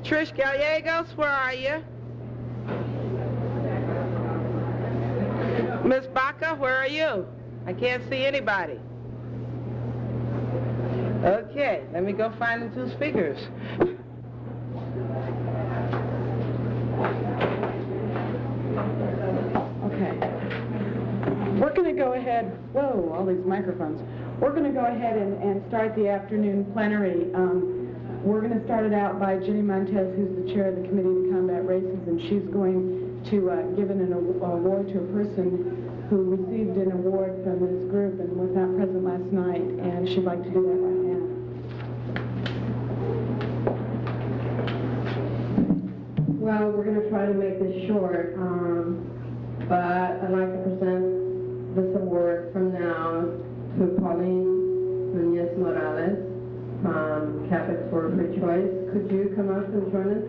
Trish Gallegos, where are you? Miss Baca, where are you? I can't see anybody. Okay, let me go find the two speakers. Okay. We're going to go ahead, whoa, all these microphones. We're going to go ahead and start the afternoon plenary. We're going to start it out by Jenny Montez, who's the chair of the Committee to Combat Racism. She's going to give an award to a person who received an award from this group and was not present last night, and she'd like to do that right now. Well, we're going to try to make this short, but I'd like to present this award from now to Pauline Nunez Morales from Catholics for Free Choice. Could you come up and join us?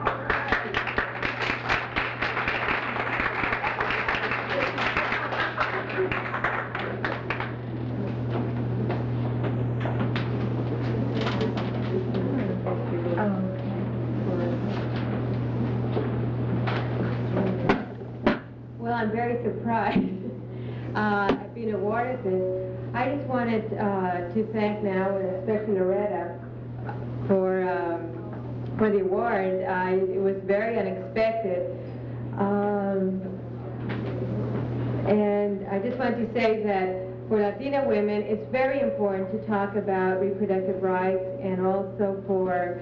Well, I'm very surprised at being awarded this. I just wanted to thank now, and especially Loretta, for the award. It was very unexpected. And I just want to say that for Latina women, it's very important to talk about reproductive rights, and also for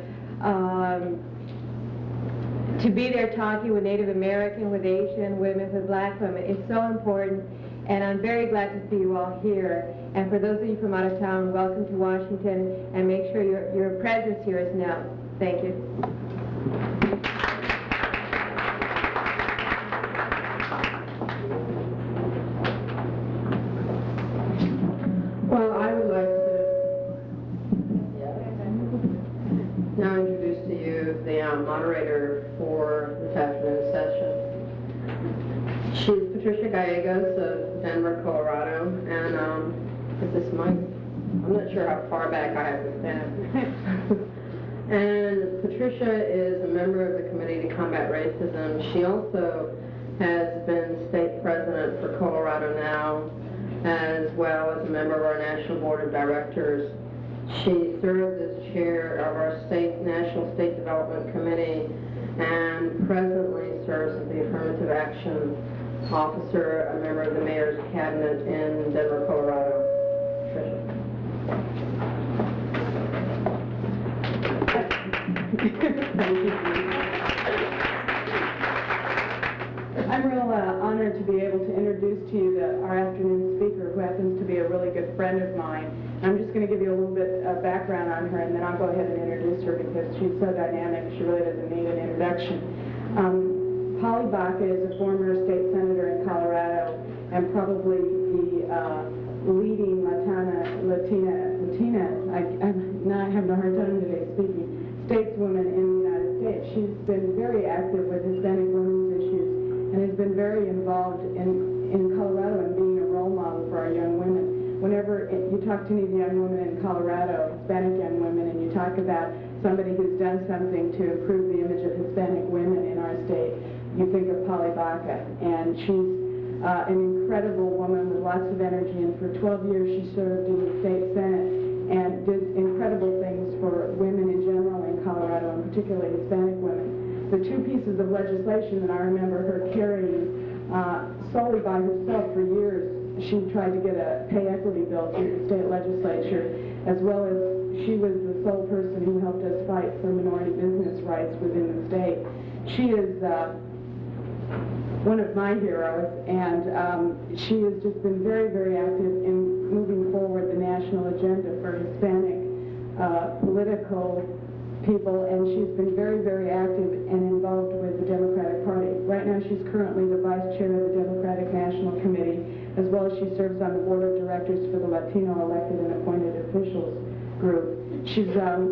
to be there talking with Native American, with Asian women, with black women. It's so important, and I'm very glad to see you all here. And for those of you from out of town, welcome to Washington, and make sure your presence here is known. Thank you. Well, I would like to now introduce to you the moderator for this afternoon's session. She's Patricia Gallegos of Denver, Colorado, and is this mic? I'm not sure how far back I have to stand. And Patricia is a member of the Committee to Combat Racism. She also has been state president for Colorado Now, as well as a member of our National Board of Directors. She served as chair of our National State Development Committee and presently serves as the Affirmative Action Officer, a member of the Mayor's Cabinet in Denver, Colorado. Tricia. I'm real honored to be able to introduce to you our afternoon speaker, who happens to be a really good friend of mine. I'm just going to give you a little bit of background on her, and then I'll go ahead and introduce her because she's so dynamic, she really doesn't need an introduction. Polly Baca is a former state senator in Colorado and probably the leading Latina, I have no hard time today speaking, stateswoman in the United States. She's been very active with Hispanic women's issues and has been very involved in Colorado and being a role model for our young women. Whenever you talk to any young women in Colorado, Hispanic young women, and you talk about somebody who's done something to improve the image of Hispanic women in our state, you think of Polly Baca. And she's an incredible woman with lots of energy, and for 12 years she served in the state senate and did incredible things for women in general in Colorado, and particularly Hispanic women. The two pieces of legislation that I remember her carrying solely by herself for years, she tried to get a pay equity bill through the state legislature, as well as she was the sole person who helped us fight for minority business rights within the state. She is one of my heroes, and she has just been very, very active in moving forward the national agenda for Hispanic political people, and she's been very, very active and involved with the Democratic Party. Right now she's currently the vice chair of the Democratic National Committee, as well as she serves on the board of directors for the Latino elected and appointed officials group. She's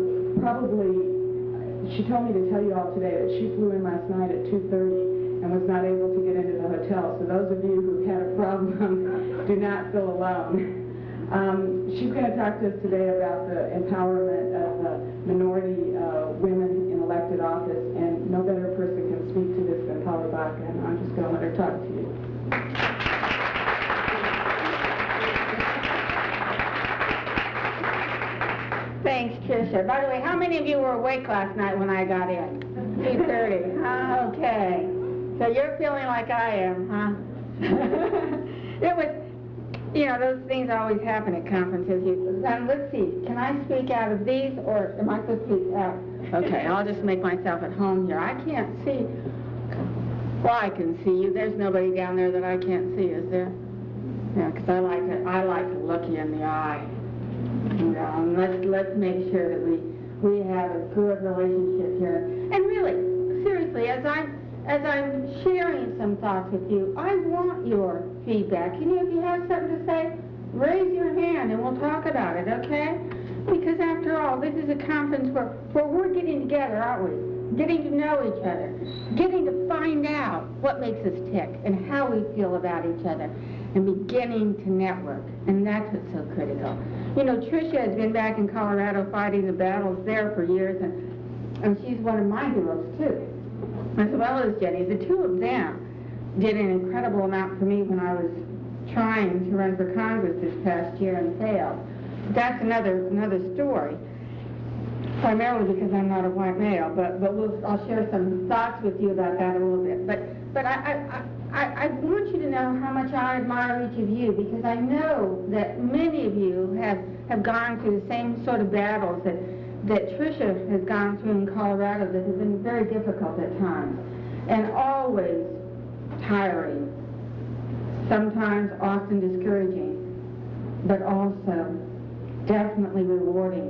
she told me to tell you all today that she flew in last night at 2:30 and was not able to get into the hotel. So those of you who had a problem, do not feel alone. She's going to talk to us today about the empowerment of minority women in elected elected office, and no better person can speak to this than Polly Baca, and I'm just going to let her talk to you. Thanks, Tricia. By the way, how many of you were awake last night when I got in? 2:30. Okay. So you're feeling like I am, huh? It was, you know, those things always happen at conferences. And let's see, can I speak out of these, or am I supposed to speak out? Okay, I'll just make myself at home here. I can't see. Well, I can see you. There's nobody down there that I can't see, is there? Yeah, because I like to look you in the eye. Yeah, and let's make sure that we have a good relationship here. And really, seriously, as I'm sharing some thoughts with you, I want your feedback. You know, if you have something to say, raise your hand and we'll talk about it, okay? Because after all, this is a conference where we're getting together, aren't we? Getting to know each other, getting to find out what makes us tick and how we feel about each other, and beginning to network. And that's what's so critical. You know, Tricia has been back in Colorado fighting the battles there for years, and she's one of my heroes too, as well as Jenny. The two of them did an incredible amount for me when I was trying to run for Congress this past year and failed. That's another story, primarily because I'm not a white male, but I'll share some thoughts with you about that a little bit. But I want you to know how much I admire each of you, because I know that many of you have gone through the same sort of battles that Tricia has gone through in Colorado that have been very difficult at times, and always tiring, sometimes often discouraging, but also definitely rewarding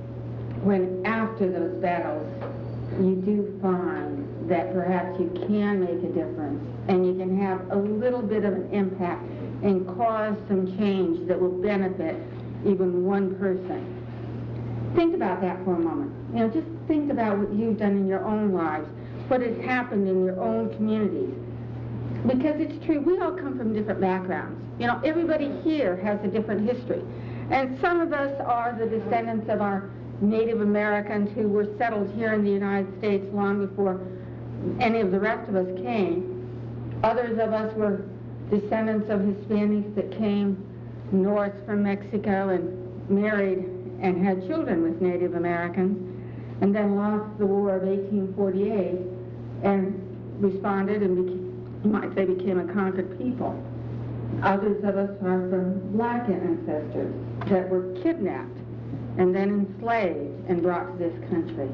when after those battles you do find that perhaps you can make a difference and you can have a little bit of an impact and cause some change that will benefit even one person. Think about that for a moment. You know, just think about what you've done in your own lives, what has happened in your own communities. Because it's true, we all come from different backgrounds. You know, everybody here has a different history. And some of us are the descendants of our Native Americans who were settled here in the United States long before any of the rest of us came. Others of us were descendants of Hispanics that came north from Mexico and married and had children with Native Americans, and then lost the War of 1848 and responded and you might say became a conquered people. Others of us are from black ancestors that were kidnapped and then enslaved and brought to this country.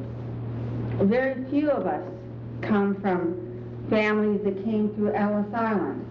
Very few of us come from families that came through Ellis Island.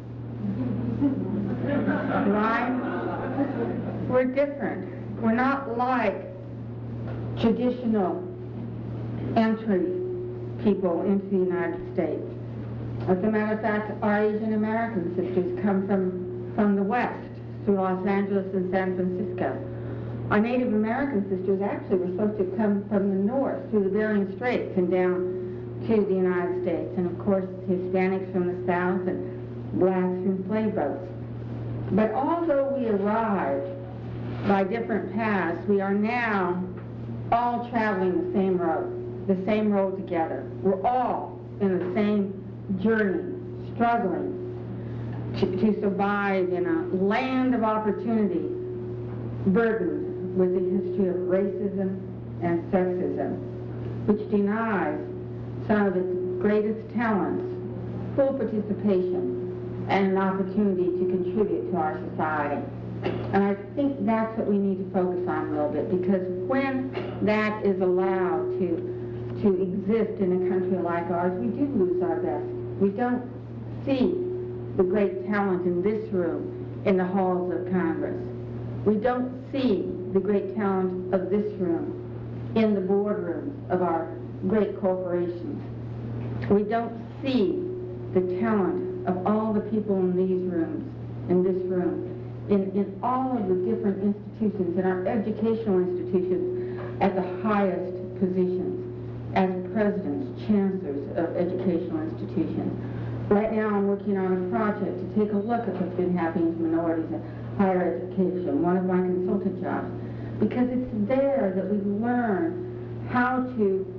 Right? We're different. We're not like traditional entry people into the United States. As a matter of fact, our Asian American sisters come from the West, through Los Angeles and San Francisco. Our Native American sisters actually were supposed to come from the north, through the Bering Straits and down to the United States. And of course, Hispanics from the south and blacks from slave boats. But although we arrived by different paths, we are now all traveling the same road together. We're all in the same journey, struggling to survive in a land of opportunity burdened with the history of racism and sexism, which denies some of its greatest talents full participation and an opportunity to contribute to our society. And I think that's what we need to focus on a little bit, because when that is allowed to exist in a country like ours, we do lose our best. We don't see the great talent in this room in the halls of Congress. We don't see the great talent of this room in the boardrooms of our great corporations. We don't see the talent of all the people in these rooms, in this room, in all of the different institutions, in our educational institutions, at the highest positions, as presidents, chancellors of educational institutions. Right now I'm working on a project to take a look at what's been happening to minorities in higher education, one of my consultant jobs, because it's there that we learn how to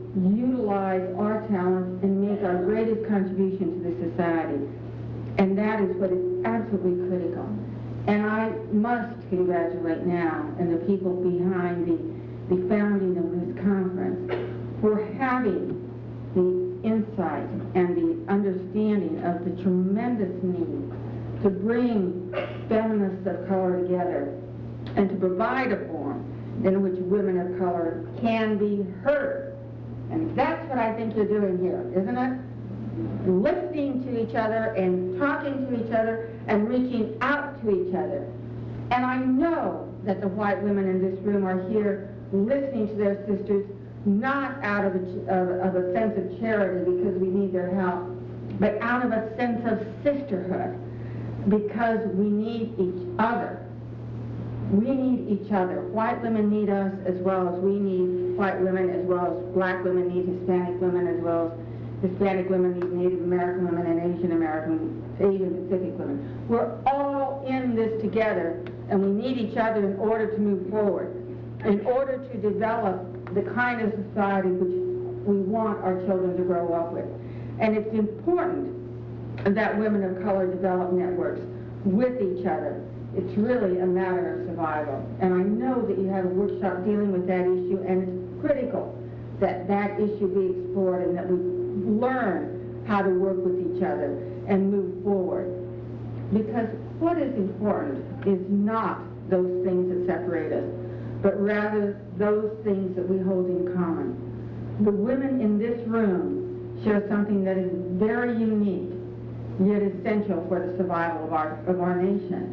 utilize our talents and make our greatest contribution to the society. And that is what is absolutely critical. And I must congratulate now and the people behind the founding of this conference for having the insight and the understanding of the tremendous need to bring feminists of color together and to provide a forum in which women of color can be heard. And that's what I think you're doing here, isn't it? Listening to each other and talking to each other and reaching out to each other. And I know that the white women in this room are here listening to their sisters, not out of a sense of charity because we need their help, but out of a sense of sisterhood because we need each other. We need each other. White women need us as well as we need white women, as well as black women need Hispanic women, as well as Hispanic women need Native American women and Asian Pacific women. We're all in this together, and we need each other in order to move forward, in order to develop the kind of society which we want our children to grow up with. And it's important that women of color develop networks with each other. It's really a matter of survival. And I know that you have a workshop dealing with that issue, and it's critical that that issue be explored and that we learn how to work with each other and move forward. Because what is important is not those things that separate us, but rather those things that we hold in common. The women in this room share something that is very unique, yet essential for the survival of our nation.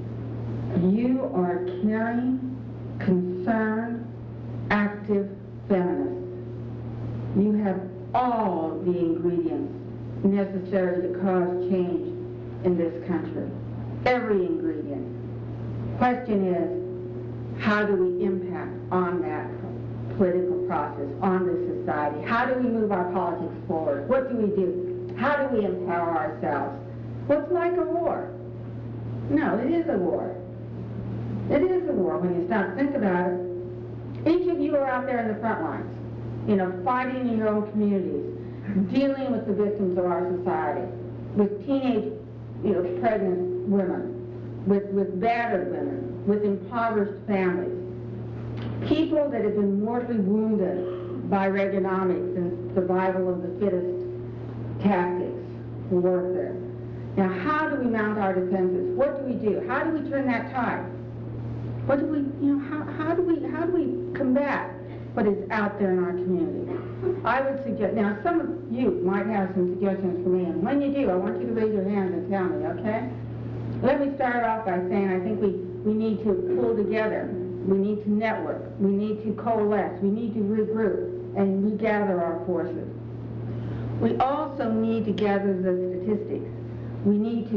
You are caring, concerned, active feminists. You have all the ingredients necessary to cause change in this country. Every ingredient. Question is, how do we impact on that political process, on this society? How do we move our politics forward? What do we do? How do we empower ourselves? What's like a war? No, it is a war. It is a war when you stop to think about it. Each of you are out there in the front lines, fighting in your own communities, dealing with the victims of our society, with teenage, pregnant women, with battered women, with impoverished families, people that have been mortally wounded by Reaganomics and survival of the fittest tactics, warfare. Now, how do we mount our defenses? What do we do? How do we turn that tide? What do we, how do we combat what is out there in our community? I would suggest, now some of you might have some suggestions for me, and when you do, I want you to raise your hands and tell me, okay? Let me start off by saying I think we need to pull together. We need to network. We need to coalesce. We need to regroup and regather our forces. We also need to gather the statistics. We need to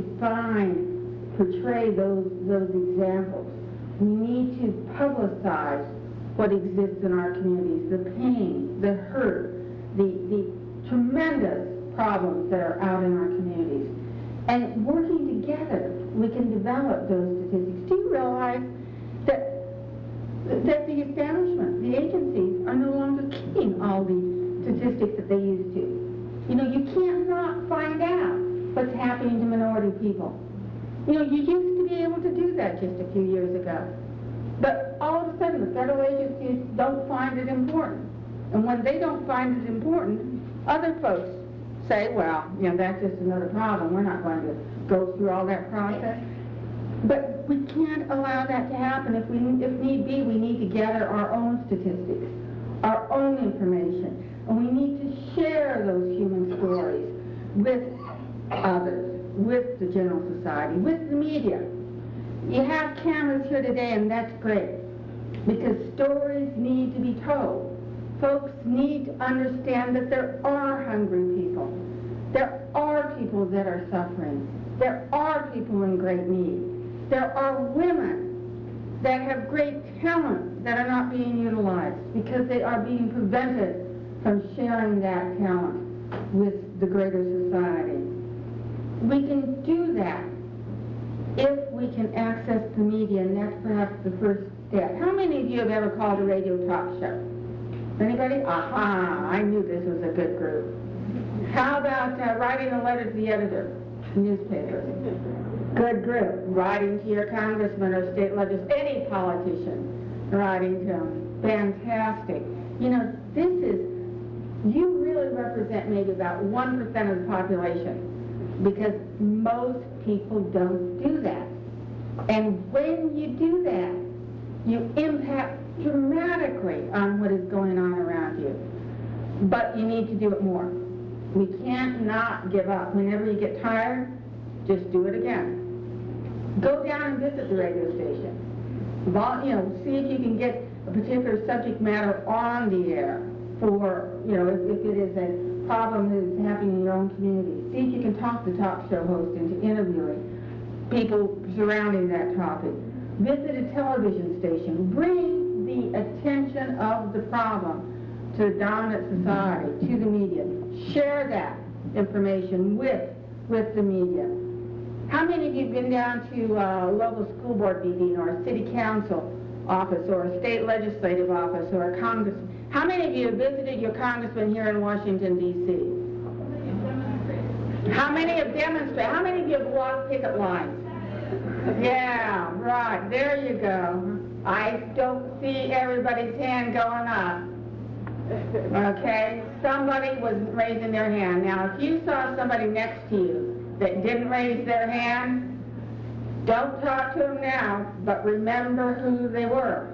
portray those examples. We need to publicize what exists in our communities, the pain, the hurt, the tremendous problems that are out in our communities. And working together, we can develop those statistics. Do you realize that the establishment, the agencies, are no longer keeping all the statistics that they used to? You can't not find out what's happening to minority people. You used to be able to do that just a few years ago. But all of a sudden, the federal agencies don't find it important. And when they don't find it important, other folks say, well, that's just another problem. We're not going to go through all that process. But we can't allow that to happen. If need be, we need to gather our own statistics, our own information. And we need to share those human stories with others, with the general society, with the media. You have cameras here today, and that's great, because stories need to be told. Folks need to understand that there are hungry people. There are people that are suffering. There are people in great need. There are women that have great talent that are not being utilized because they are being prevented from sharing that talent with the greater society. We can do that if we can access the media, and that's perhaps the first step. How many of you have ever called a radio talk show? Anybody? Aha, I knew this was a good group. How about writing a letter to the editor, newspapers? Good group. Writing to your congressman or state legislator, any politician, writing to them. Fantastic. You know, this is, you really represent maybe about 1% of the population, because most people don't do that. And when you do that, you impact dramatically on what is going on around you. But you need to do it more. We can't not give up. Whenever you get tired, just do it again. Go down and visit the radio station. See if you can get a particular subject matter on the air for, if it is a problem that is happening in your own community. See if you can talk the talk show host into interviewing people surrounding that topic. Visit a television station. Bring the attention of the problem to the dominant society, to the media. Share that information with the media. How many of you have been down to a local school board meeting or a city council office or a state legislative office or a congressman? How many of you have visited your congressman here in Washington, D.C.? How many have demonstrated? How many of you have walked picket lines? Yeah, right, there you go. I don't see everybody's hand going up. Okay, somebody was raising their hand. Now, if you saw somebody next to you that didn't raise their hand, don't talk to them now, but remember who they were.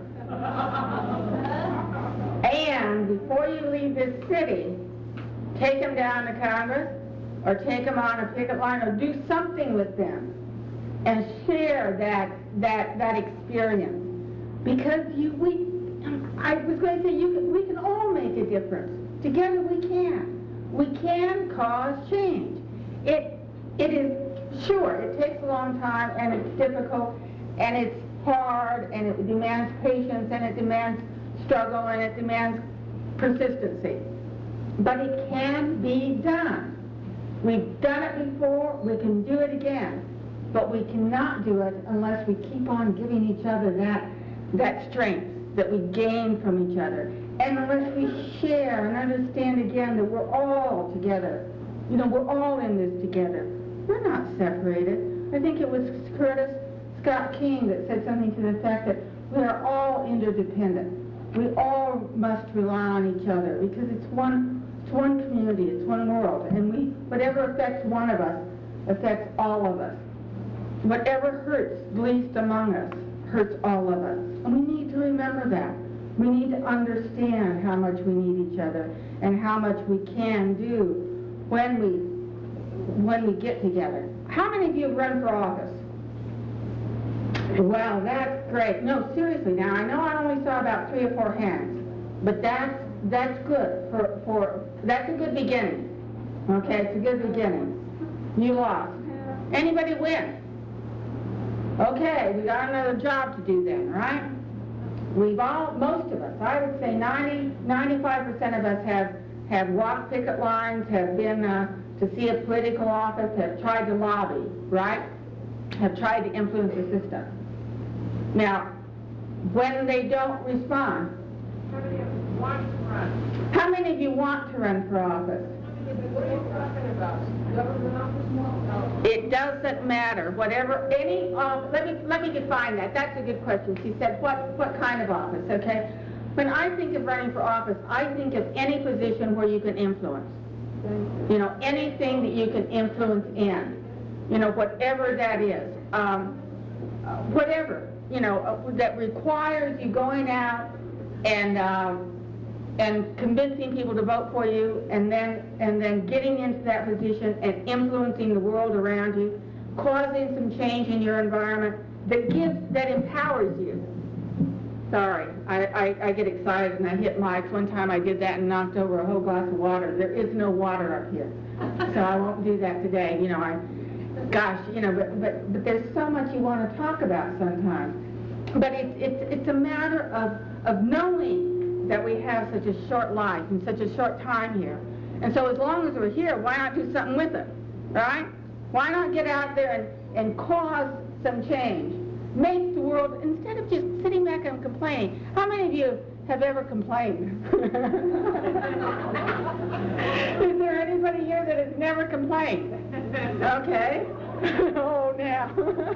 And before you leave this city, take them down to Congress, or take them on a picket line, or do something with them, and share that experience. Because I was going to say, we can all make a difference. Together we can. We can cause change. It is, sure, it takes a long time, and it's difficult, and it's hard, and it demands patience, and it demands struggle, and it demands persistency. But it can be done. We've done it before, we can do it again. But we cannot do it unless we keep on giving each other that strength that we gain from each other. And unless we share and understand again that we're all together. We're all in this together. We're not separated. I think it was Curtis Scott King that said something to the fact that we are all interdependent. We all must rely on each other because it's one community, it's one world. And whatever affects one of us affects all of us. Whatever hurts least among us hurts all of us. And we need to remember that. We need to understand how much we need each other and how much we can do when we get together. How many of you have run for office? Well, that's great. No, seriously, now I know I only saw about 3 or 4 hands, but that's good that's a good beginning. Okay, it's a good beginning. You lost. Anybody win? Okay, we got another job to do then, right? Most of us, I would say 95% of us have walked picket lines, have been to see a political office, have tried to lobby, right? Have tried to influence the system. Now, when they don't respond, how many of you want to run? How many of you want to run for office? What are you talking about? Government office? No. It doesn't matter. Whatever, any office, let me define that. That's a good question. She said, what kind of office, okay? When I think of running for office, I think of any position where you can influence. Anything that you can influence in. Whatever that is. Whatever, that requires you going out and convincing people to vote for you, and then getting into that position and influencing the world around you, causing some change in your environment that empowers you. Sorry, I get excited and I hit mics. One time I did that and knocked over a whole glass of water. There is no water up here, so I won't do that today. But there's so much you want to talk about sometimes. But it's a matter of knowing that we have such a short life and such a short time here. And so as long as we're here, why not do something with it, right? Why not get out there and cause some change? Make the world, instead of just sitting back and complaining. How many of you have ever complained? Is there anybody here that has never complained? Okay. Oh, now.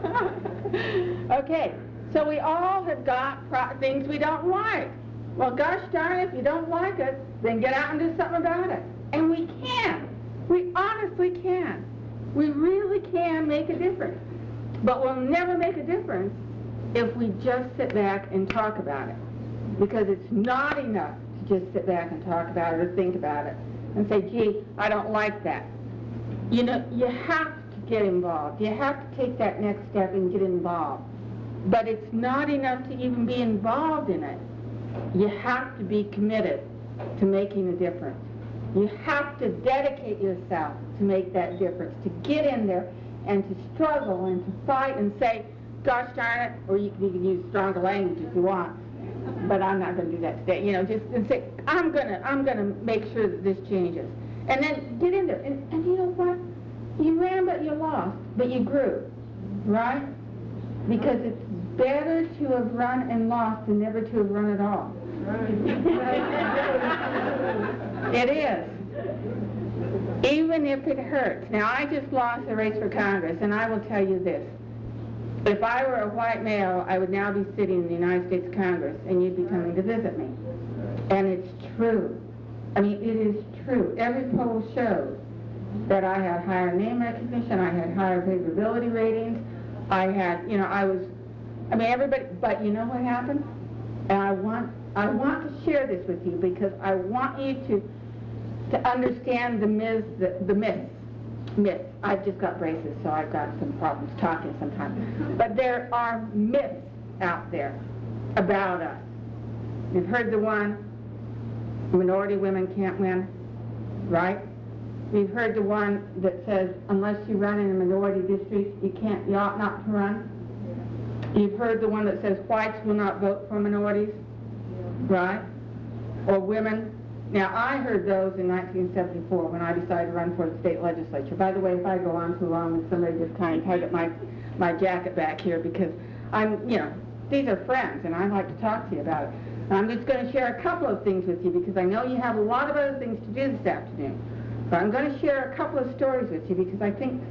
Okay, so we all have got things we don't like. Well, gosh darn it, if you don't like it, then get out and do something about it. And we can. We honestly can. We really can make a difference. But we'll never make a difference if we just sit back and talk about it. Because it's not enough to just sit back and talk about it or think about it and say, gee, I don't like that. You know, you have to get involved. You have to take that next step and get involved. But it's not enough to even be involved in it. You have to be committed to making a difference. You have to dedicate yourself to make that difference, to get in there and to struggle and to fight and say, gosh darn it, or you can use stronger language if you want, but I'm not going to do that today. You know, just and say, I'm gonna make sure that this changes. And then get in there. And you know what? You ran but you lost, but you grew, right? Because it's better to have run and lost than never to have run at all. It is. Even if it hurts. Now, I just lost a race for Congress, and I will tell you this. If I were a white male, I would now be sitting in the United States Congress, and you'd be coming to visit me. And it's true. I mean, it is true. Every poll shows that I had higher name recognition, I had higher favorability ratings, I had, you know, everybody, but you know what happened? And I want to share this with you because I want you to understand the myths. I've just got braces, so I've got some problems talking sometimes. But there are myths out there about us. You've heard the one, minority women can't win, right? You've heard the one that says, unless you run in a minority district, you ought not to run. You've heard the one that says whites will not vote for minorities, right? Or women. Now, I heard those in 1974 when I decided to run for the state legislature. By the way, if I go on too long, somebody just kind of tug at my jacket back here because these are friends and I'd like to talk to you about it. And I'm just going to share a couple of things with you because I know you have a lot of other things to do this afternoon. But I'm going to share a couple of stories with you because I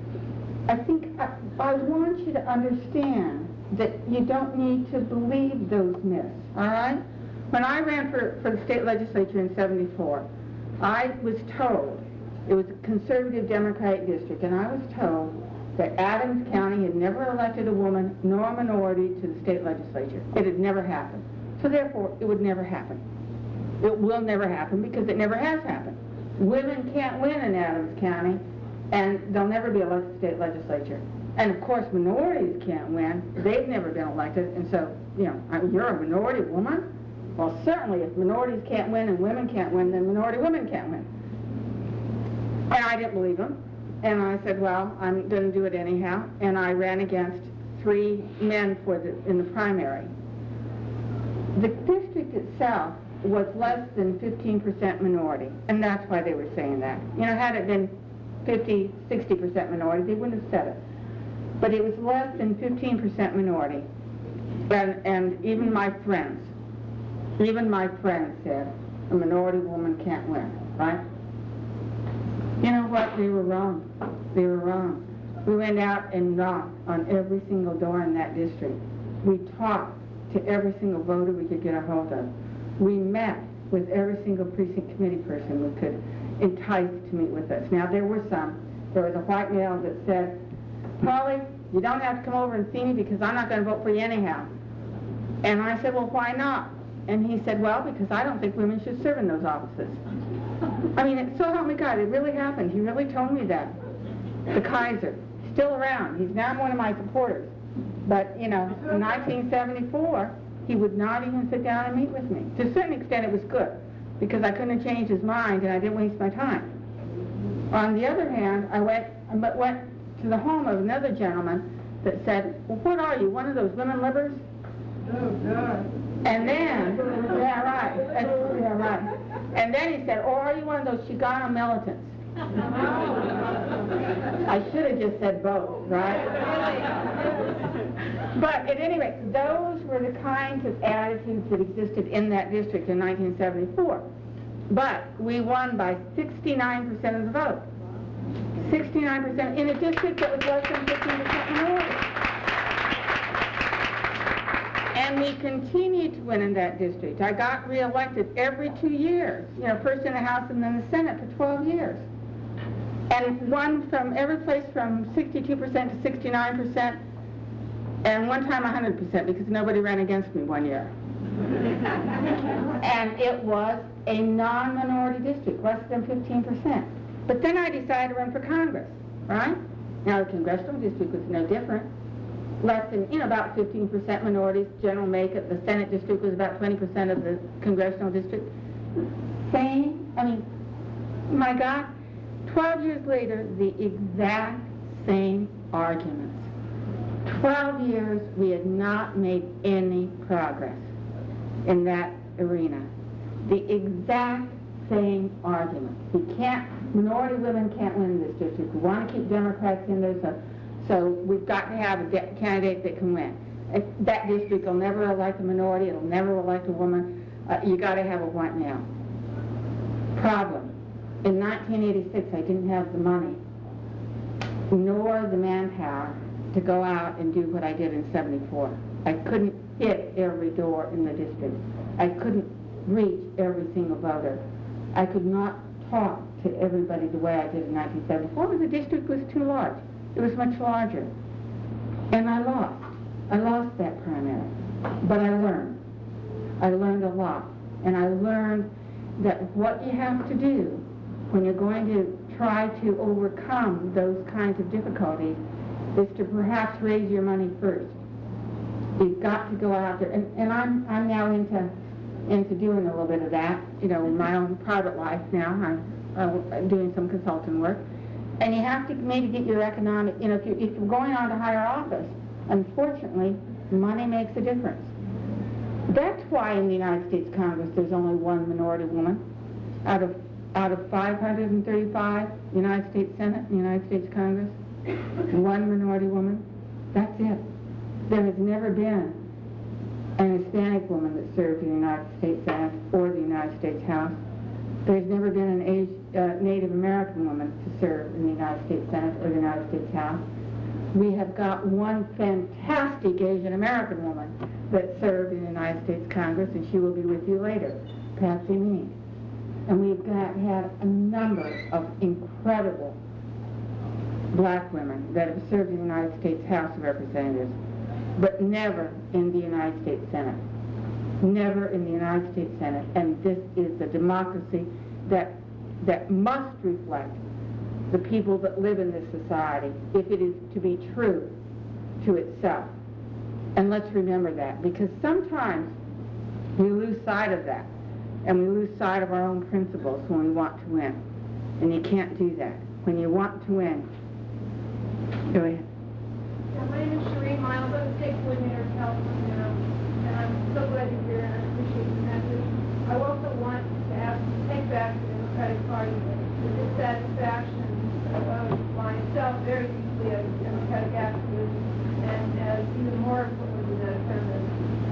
want you to understand that you don't need to believe those myths, all right? When I ran for the state legislature in '74, I was told, it was a conservative Democratic district, and I was told that Adams County had never elected a woman nor a minority to the state legislature. It had never happened. So therefore, it would never happen. It will never happen because it never has happened. Women can't win in Adams County, and they'll never be elected to the state legislature. And of course, minorities can't win. They've never been elected, and so, you're a minority woman? Well, certainly if minorities can't win and women can't win, then minority women can't win. And I didn't believe them. And I said, well, I'm going to do it anyhow. And I ran against 3 men in the primary. The district itself was less than 15% minority, and that's why they were saying that. Had it been 50, 60% minority, they wouldn't have said it. But it was less than 15% minority. And even my friends said, a minority woman can't win, right? You know what? They were wrong. They were wrong. We went out and knocked on every single door in that district. We talked to every single voter we could get a hold of. We met with every single precinct committee person we could entice to meet with us. Now, there was a white male that said, Polly, you don't have to come over and see me because I'm not going to vote for you anyhow. And I said, well, why not? And he said, well, because I don't think women should serve in those offices. I mean, so help me God, it really happened. He really told me that. The Kaiser, still around. He's now one of my supporters. But, in 1974, he would not even sit down and meet with me. To a certain extent, it was good, because I couldn't have changed his mind and I didn't waste my time. On the other hand, I went to the home of another gentleman that said, well, what are you, one of those women livers? Oh, God. And then, yeah, right. And then he said, or are you one of those Chicano militants? I should have just said both, right? But at any rate, those were the kinds of attitudes that existed in that district in 1974. But we won by 69% of the vote. 69% in a district that was less than 15% minority. And we continued to win in that district. I got reelected every 2 years, first in the House and then the Senate for 12 years. And won from every place from 62% to 69%, and one time 100% because nobody ran against me one year. And it was a non-minority district, less than 15%. But then I decided to run for Congress, right? Now the congressional district was no different. Less than, about 15% minorities, general makeup. The Senate district was about 20% of the congressional district. Same, my God, 12 years later, the exact same arguments. 12 years, we had not made any progress in that arena. The exact same argument. Minority women can't win this district. We want to keep Democrats in there, so we've got to have a candidate that can win. That district will never elect a minority. It'll never elect a woman. You got to have a white male. Problem. In 1986, I didn't have the money, nor the manpower to go out and do what I did in 74. I couldn't hit every door in the district. I couldn't reach every single voter. I could not talk to everybody the way I did in 1974 because the district was too large. It was much larger. And I lost. I lost that primary. But I learned. I learned a lot. And I learned that what you have to do when you're going to try to overcome those kinds of difficulties is to perhaps raise your money first. You've got to go out there, and I'm now into doing a little bit of that, in my own private life now. I'm doing some consulting work. And you have to maybe get your economic, if you're going on to higher office, unfortunately, money makes a difference. That's why in the United States Congress there's only one minority woman out of 535, United States Senate, United States Congress, one minority woman. That's it. There has never been an Hispanic woman that served in the United States Senate or the United States House. There's never been an Native American woman to serve in the United States Senate or the United States House. We have got one fantastic Asian American woman that served in the United States Congress, and she will be with you later, Patsy Mead. And we've had a number of incredible black women that have served in the United States House of Representatives, but never in the United States Senate. Never in the United States Senate. And this is the democracy that must reflect the people that live in this society if it is to be true to itself. And let's remember that, because sometimes we lose sight of that. And we lose sight of our own principles when we want to win. And you can't do that. When you want to win, go ahead. Yeah, my name is Shereen Miles. I'm the state coordinator of California now, and I'm so glad you're here, and I appreciate the message. I also want to take back the Democratic Party the dissatisfaction of myself very deeply as a Democratic activist and as even more importantly than a feminist.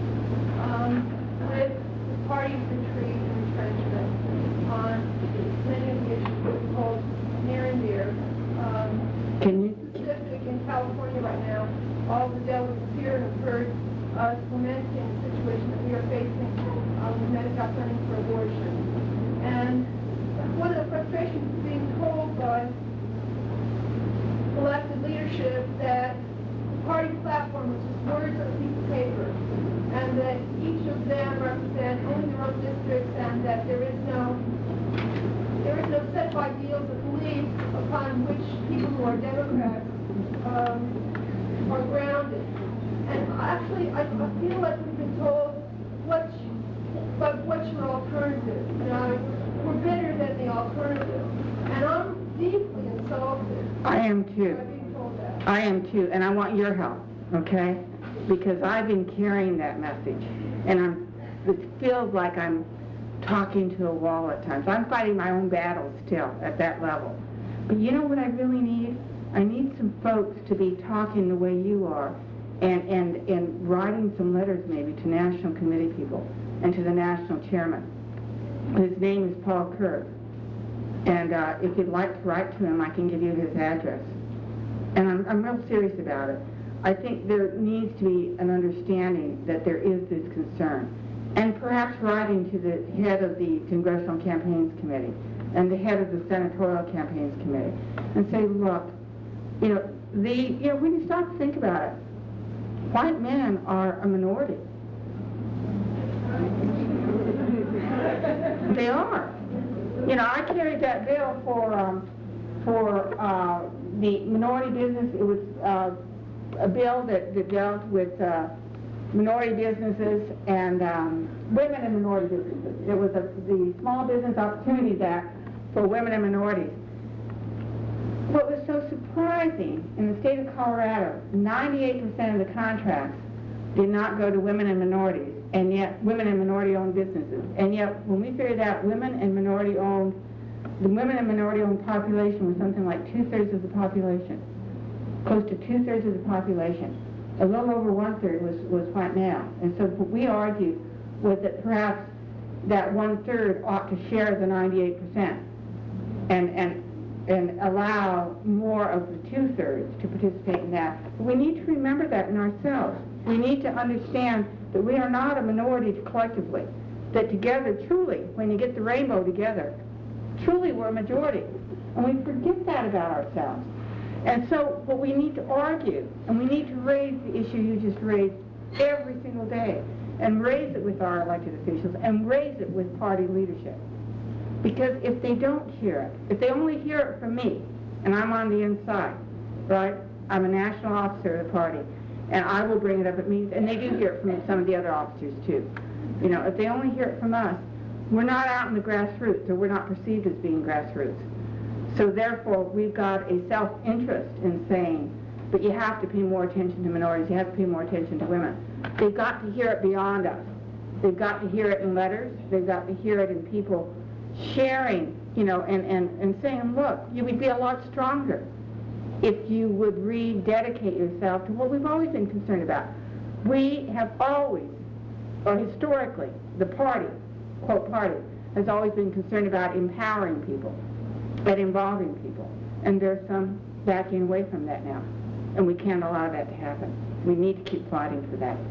With the party's retreat and retrenchment on many of the issues that we hold near and dear, specific in California right now, all the delegates here have heard us lamenting the situation that we are facing with Medi-Cal planning for abortion. And one of the frustrations is being told by elected leadership that the party platform was just words on a piece of paper, and that each of them represent only their own districts, and that there is no set of ideals or beliefs upon which people who are Democrats are grounded. And actually, I feel like we've been told what's your alternative. We're better than the alternative, and I'm deeply insulted. I am too. By being told that. I am too, and I want your help, okay? Because I've been carrying that message, and it feels like I'm talking to a wall at times. I'm fighting my own battles still at that level. But you know what I really need? I need some folks to be talking the way you are and writing some letters maybe to national committee people and to the national chairman. His name is Paul Kirk. And if you'd like to write to him, I can give you his address. And I'm real serious about it. I think there needs to be an understanding that there is this concern. And perhaps writing to the head of the Congressional Campaigns Committee and the head of the Senatorial Campaigns Committee and say, look, we need to stop to think about it. White men are a minority. They are. I carried that bill for the minority business. It was a bill that dealt with minority businesses and women and minority businesses. It was the Small Business Opportunities Act for women and minorities. What was so surprising, in the state of Colorado, 98% of the contracts did not go to women and minorities, and yet women and minority-owned businesses. And yet, when we figured out the women and minority-owned population was something like 2/3 of the population, close to 2/3 of the population. A little over 1/3 was white male. And so what we argued was that perhaps that 1/3 ought to share the 98% and allow more of the 2/3 to participate in that. But we need to remember that in ourselves. We need to understand that we are not a minority collectively, that together, truly, when you get the rainbow together, truly we're a majority. And we forget that about ourselves. And so what we need to argue, and we need to raise the issue you just raised every single day, and raise it with our elected officials, and raise it with party leadership. Because if they don't hear it, if they only hear it from me, and I'm on the inside, right? I'm a national officer of the party, and I will bring it up at meetings, and they do hear it from some of the other officers too. If they only hear it from us, we're not out in the grassroots, or we're not perceived as being grassroots. So therefore, we've got a self-interest in saying, but you have to pay more attention to minorities, you have to pay more attention to women. They've got to hear it beyond us. They've got to hear it in letters, they've got to hear it in people sharing, and saying, look, you would be a lot stronger if you would rededicate yourself to what we've always been concerned about. We have always, or historically, the party, quote party, has always been concerned about empowering people and involving people. And there's some backing away from that now. And we can't allow that to happen. We need to keep fighting for that.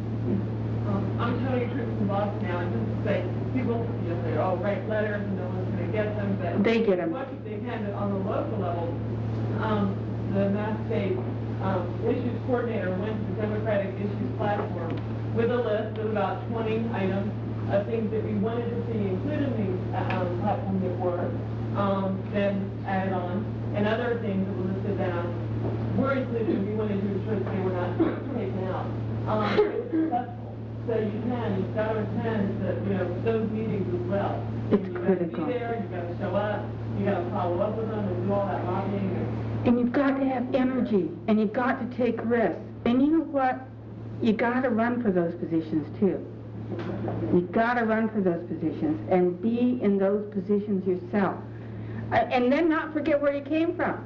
I'm telling you troops in Boston now, and just to say, people, say, oh, write letters and no one's going to get them. But they get them. Much as they can, but on the local level, the Mass State Issues Coordinator went to the Democratic Issues Platform with a list of about 20 items of things that we wanted to see included in the platform that were then added on, and other things that were listed down were included, and we wanted to ensure that they were not taken out. It's successful. So you've got to attend those meetings as well. It's you've critical. Got to be there, you've got to show up, you've got to follow up with them and do all that lobbying. And you've got to have energy, and you've got to take risks. And you know what? You've got to run for those positions too. You've got to run for those positions and be in those positions yourself. And then not forget where you came from.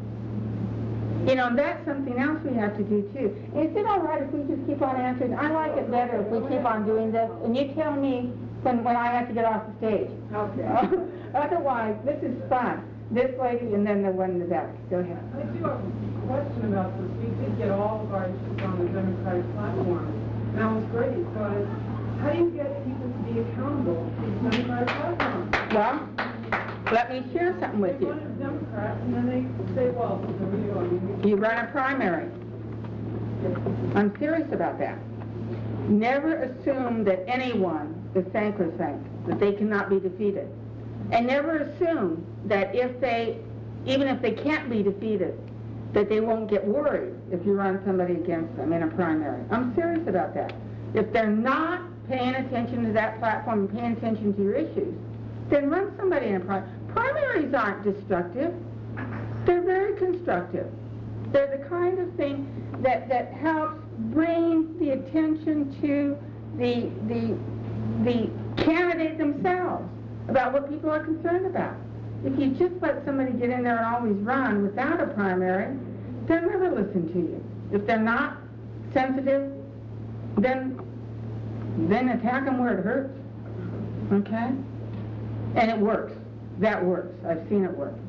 That's something else we have to do too. Is it all right if we just keep on answering? I like it better if we keep on doing this. And you tell me when I have to get off the stage. Okay. Otherwise, this is fun. This lady and then the one in the back. Go ahead. I do have a question about this. We did get all of our issues on the Democratic platform. And that was great, but how do you get people to be accountable to the Democratic platform? Well, let me share something with They you. run as Democrats, and then they say, well, there we go. You run a primary. I'm serious about that. Never assume that anyone is sacrosanct, that they cannot be defeated. And never assume that even if they can't be defeated, that they won't get worried if you run somebody against them in a primary. I'm serious about that. If they're not paying attention to that platform and paying attention to your issues, then run somebody in a primary. Primaries aren't destructive. They're very constructive. They're the kind of thing that helps bring the attention to the candidate themselves about what people are concerned about. if you just let somebody get in there and always run without a primary, they'll never listen to you. If they're not sensitive, then attack them where it hurts, okay? And it works. That works. I've seen it work.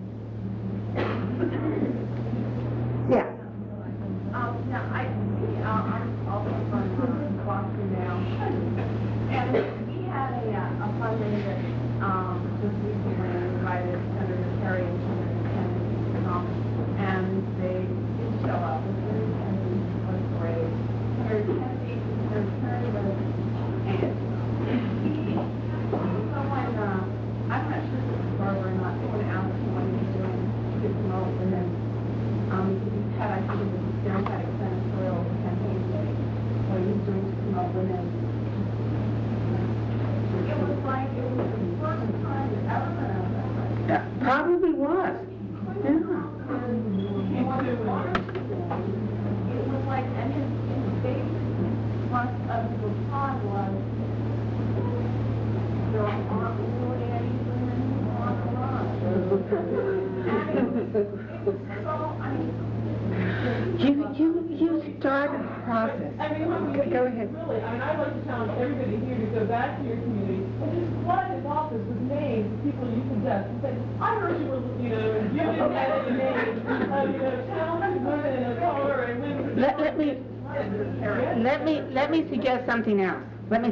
Yeah. Now, I'm also from Boston now, and we had a fundraiser just recently invited Senator Kerry and Senator Kennedy to come, and they did show up. Senator Kennedy was great. Senator Kennedy, Senator Kerry was, and someone, I'm not sure if it was Barbara or not, someone asked him what he was doing to promote women. He had, I think it was the Democratic Senatorial Campaign Day, what he was doing to promote women. It was like, it was the first time that ever been out that. Yeah, probably was. Yeah. It was like, and his basic thrust of the reply was, there aren't really any women who want to run. And it was so, I mean, You started the process. I mean, when we Go ahead. Really, I mean, I'd like to challenge everybody here to go back to your community and just flood his office with names of people you possess and say, I heard you were, you didn't have any names of, talented women of color and women. Let me suggest something else.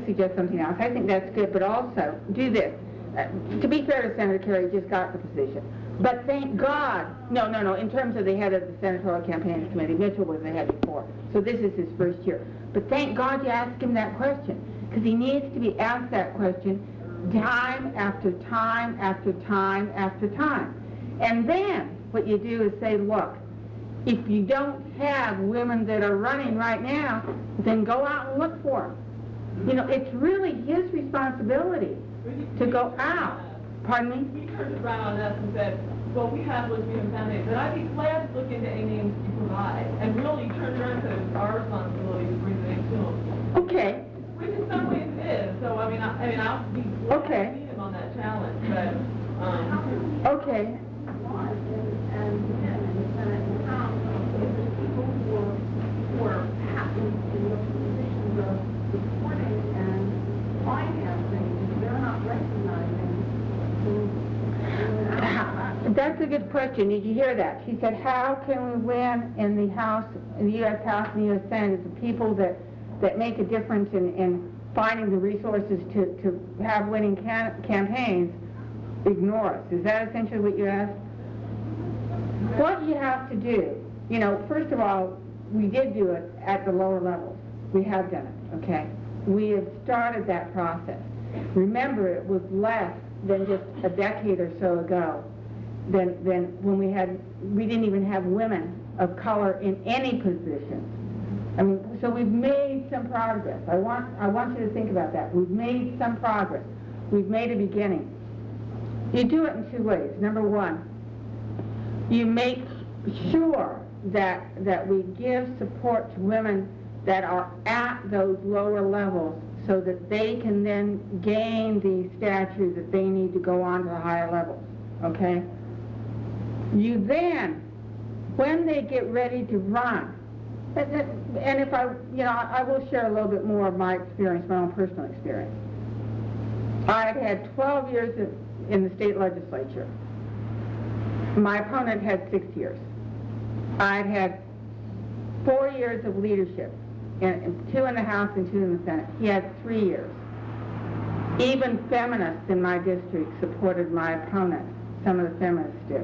I think that's good, but also do this. To be fair to Senator Kerry, he just got the position. But thank God, no, in terms of the head of the Senatorial Campaigns Committee, Mitchell was the head before, so this is his first year. But thank God you asked him that question, because he needs to be asked that question time after time after time after time. And then what you do is say, look, if you don't have women that are running right now, then go out and look for them. It's really his responsibility to go out. Pardon me? He turned around on us and said, well, we have lesbian candidates, and I'd be glad to look into any names you provide. And really turned around and said it's our responsibility to bring the name to them. Okay. Which in some ways it is. So, I mean, I'll be glad to meet him on that challenge. But, Okay. and the Senate and the House, if there's people who are happy in the positions of supporting and financing, if they're not recognizing who. That's a good question. Did you hear that? She said, how can we win in the House, in the U.S. House and the U.S. Senate, the people that make a difference in finding the resources to have winning campaigns ignore us? Is that essentially what you asked? What you have to do, first of all, we did do it at the lower levels. We have done it, okay? We have started that process. Remember, it was less than just a decade or so ago than when we didn't even have women of color in any positions. I mean, so we've made some progress. I want you to think about that. We've made some progress. We've made a beginning. You do it in two ways. Number one, you make sure that we give support to women that are at those lower levels so that they can then gain the stature that they need to go on to the higher levels, okay? You then, when they get ready to run, and if I will share a little bit more of my experience, my own personal experience. I've had 12 years in the state legislature. My opponent had 6 years. I'd had 4 years of leadership, and 2 in the House and 2 in the Senate. He had 3 years. Even feminists in my district supported my opponent. Some of the feminists did.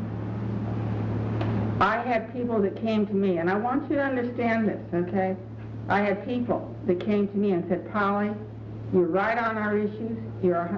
I had people that came to me, and I want you to understand this, okay? I had people that came to me and said, Polly, you're right on our issues. You're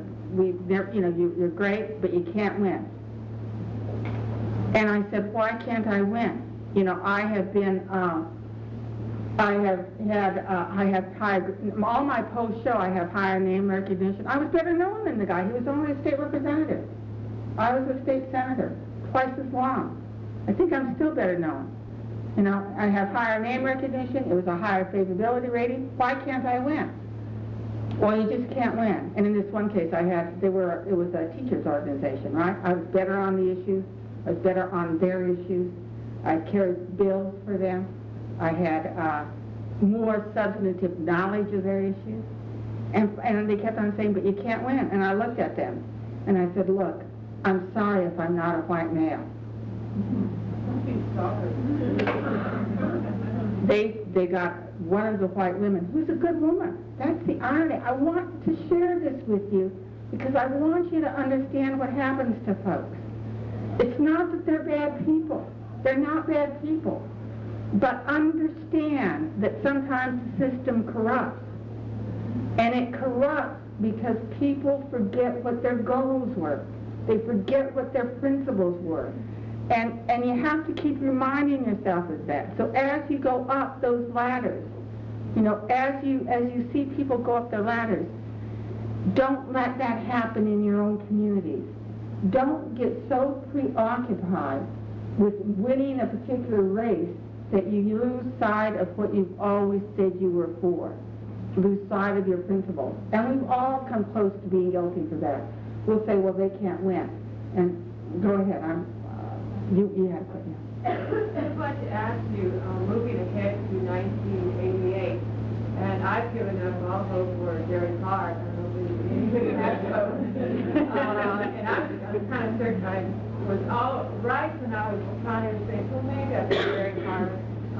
great, but you can't win. And I said, why can't I win? I have been, I have high, all my posts show I have higher name recognition. I was better known than the guy. He was only a state representative. I was a state senator, twice as long. I think I'm still better known. I have higher name recognition. It was a higher favorability rating. Why can't I win? Well, you just can't win. And in this one case it was a teachers organization, right? I was better on the issues. I was better on their issues. I carried bills for them. I had more substantive knowledge of their issues. And they kept on saying, but you can't win. And I looked at them and I said, look, I'm sorry if I'm not a white male. They got one of the white women, who's a good woman. That's the irony. I want to share this with you because I want you to understand what happens to folks. It's not that they're bad people. They're not bad people. But understand that sometimes the system corrupts. And it corrupts because people forget what their goals were. They forget what their principles were. And you have to keep reminding yourself of that. So as you go up those ladders, as you see people go up the ladders, don't let that happen in your own communities. Don't get so preoccupied with winning a particular race that you lose sight of what you've always said you were for. Lose sight of your principles. And we've all come close to being guilty for that. We'll say, well, they can't win. And go ahead, you have a question. I'd like to ask you, moving ahead to 1988, and I've given up all hope for Jerry Clark. I don't know if anybody has hope. And I was kind of certain I was all right when I was trying to think, well, maybe I think Jerry Clark,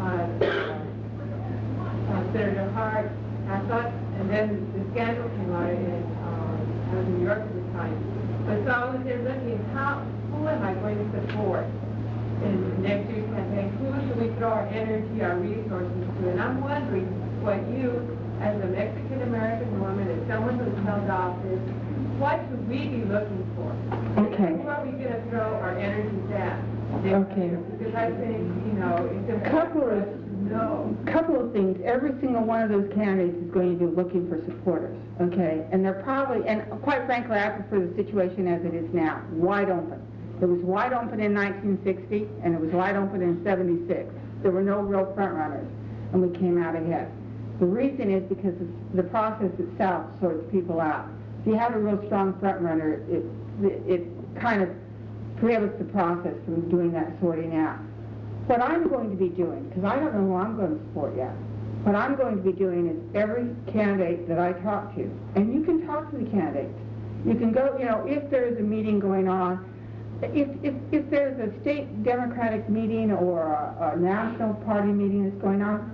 Senator Hart. I thought, and then the scandal came out, and I was in New York at the time. But so I was there looking, who am I going to support in next year's campaign? Who should we throw our energy, our resources to? And I'm wondering what you, as a Mexican-American woman and someone who's held office, what should we be looking for? Okay. Who are we going to throw our energies at? Okay. Because I think, it's important Couple of things. Every single one of those candidates is going to be looking for supporters, okay? And they're probably, and quite frankly, I prefer the situation as it is now, wide open. It was wide open in 1960, and it was wide open in 76. There were no real front runners, and we came out ahead. The reason is because the process itself sorts people out. If you have a real strong front runner, it kind of prohibits the process from doing that sorting out. What I'm going to be doing, because I don't know who I'm going to support yet, what I'm going to be doing is every candidate that I talk to, and you can talk to the candidates. You can go, if there's a meeting going on, if there's a state Democratic meeting or a National Party meeting that's going on,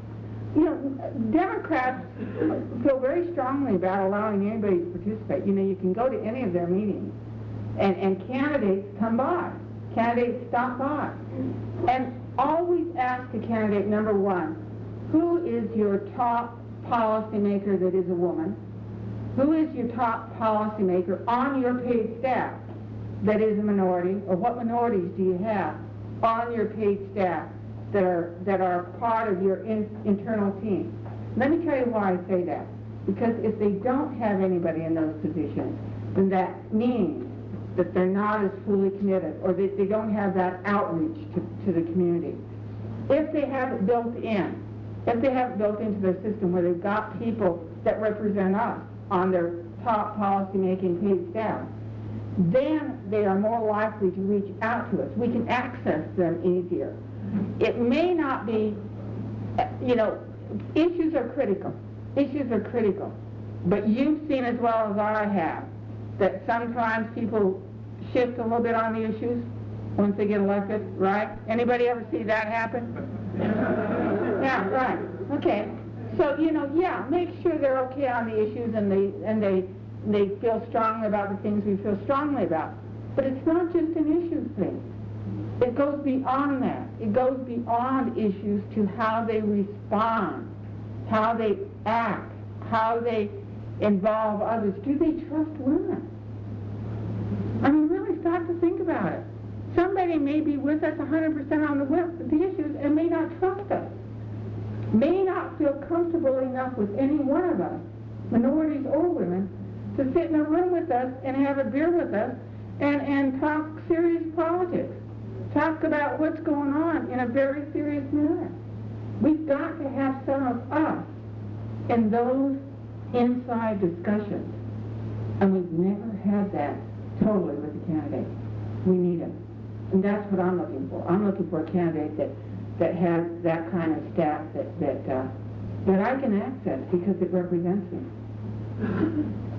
Democrats feel very strongly about allowing anybody to participate. You can go to any of their meetings, and candidates come by. Candidates stop by. And always ask a candidate, number one, who is your top policymaker that is a woman? Who is your top policymaker on your paid staff that is a minority? Or what minorities do you have on your paid staff that are part of your internal team? Let me tell you why I say that. Because if they don't have anybody in those positions, then that means that they're not as fully committed, or that they don't have that outreach to the community. If they have it built in, if they have it built into their system where they've got people that represent us on their top policy-making paid staff, then they are more likely to reach out to us. We can access them easier. It may not be, issues are critical. Issues are critical. But you've seen as well as I have that sometimes people shift a little bit on the issues once they get elected, right? Anybody ever see that happen? Yeah, right. Okay. So, make sure they're okay on the issues and they feel strongly about the things we feel strongly about. But it's not just an issues thing. It goes beyond that. It goes beyond issues to how they respond, how they act, how they involve others. Do they trust women? I mean, really start to think about it. Somebody may be with us 100% on the issues and may not trust us, may not feel comfortable enough with any one of us, minorities or women, to sit in a room with us and have a beer with us and talk serious politics, talk about what's going on in a very serious manner. We've got to have some of us in those inside discussions. And we've never had that totally with the candidates. We need it. And that's what I'm looking for. I'm looking for a candidate that has that kind of staff that I can access because it represents me.